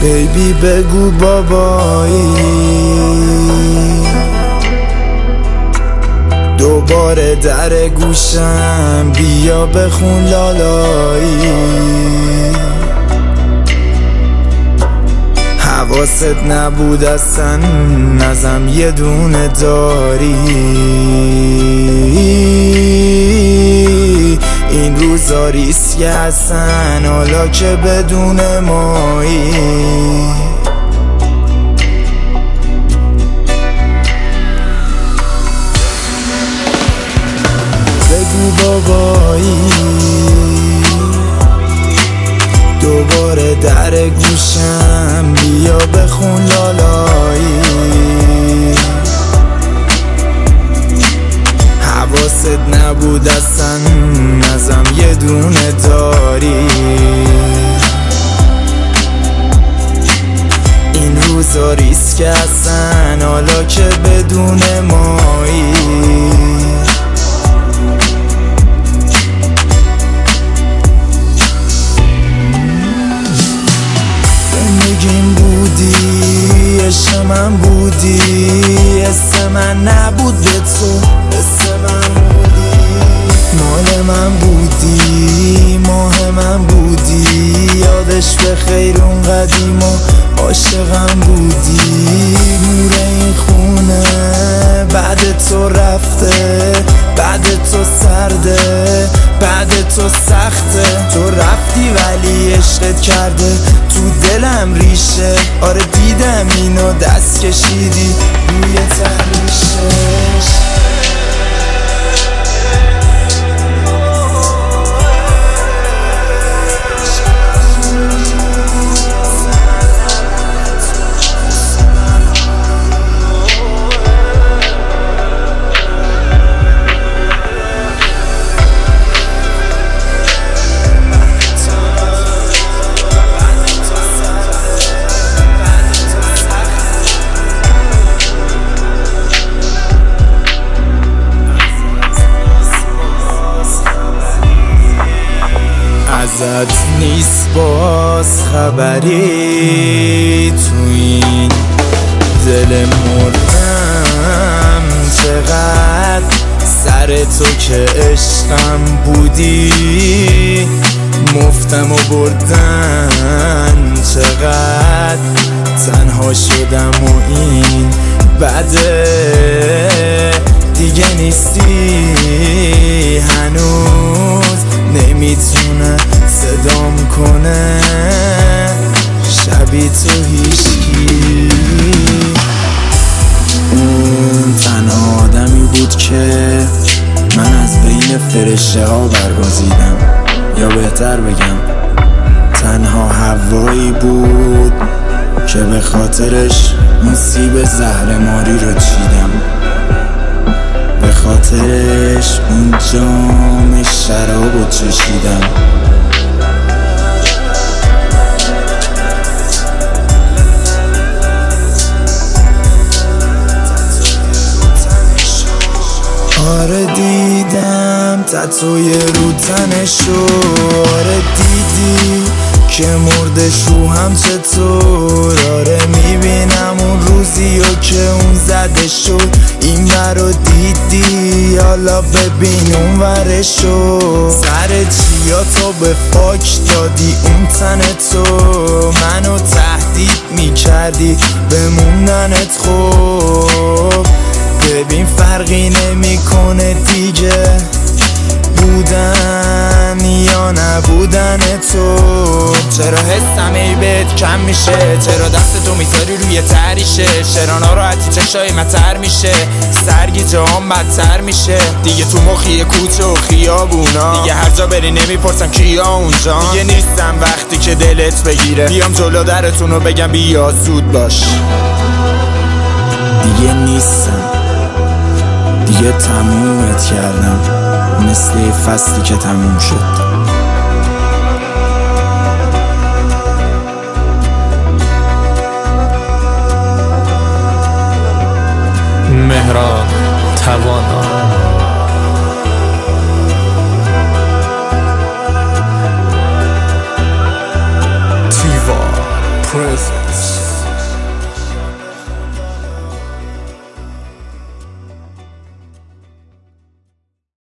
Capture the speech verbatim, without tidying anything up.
بیبی بگو بابایی، دوباره در گوشم بیا بخون لالایی. حواست نبود اصلا نزم یه دونه داری، این روزا ریسک هستن حالا که بدون مایی. بگو بابایی، دوباره در گوشم بیا بخون لالایی. حواست نبود اصلا نزم یه دونه داری، این روزا ریسک هستن حالا که بدون مایی. زندگیم بودی، عشق من بودی، حس من نبود به تو، حس من بودی، مال من بودی، ماه من بودی، یادش به خیر اون قدیم و عاشقم بودی. نور این خونه بعد تو رفته، بعد تو سرده، بعد تو سخته. تو رفتی ولی عشقت کرده تو دلم ریشه. آره دیدم اینو دست کشیدی روی تنیشش. ازت نیست باز خبری، تو این دل مردم چقدر سر تو که عشقم بودی. مفتم و بردن چقدر تنها شدم و این بده. دیگه نیستی هنوز نمیتونه صدام کنه شبی تو هیچکی. اون تنها آدمی بود که من از بین فرشته ها برگزیدم، یا بهتر بگم تنها هوایی بود که به خاطرش نصیب زهرماری رو چیدم. به خاطرش اون جام شرابو چشیدم. آره دیدم تتوی رو تنشو، آره دیدی که مردش رو هم چطور. آره میبینم اون روزی و که اون زده شد این برو دیدی، حالا ببین اون ورشو. سر چیا تو به فاک دادی اون تن تو، منو تهدید میکردی بموندنت. خوب ببین فرقی نمیکنه دیگه بودن یا نبودن تو. چرا حسم ای بهت کم میشه، چرا دست تو میذاری روی تریشه. چرا ناراحتی چشای متر میشه، سرگیجه هم بدتر میشه. دیگه تو مخی کوچه و خیابونا، دیگه هر جا بری نمیپرسم کیا اونجا. دیگه نیستم وقتی که دلت بگیره بیام جلو درتونو بگم بیا زود باش. دیگه نیستم، دیگه تمومت کردم مثل فصلی که تموم شد.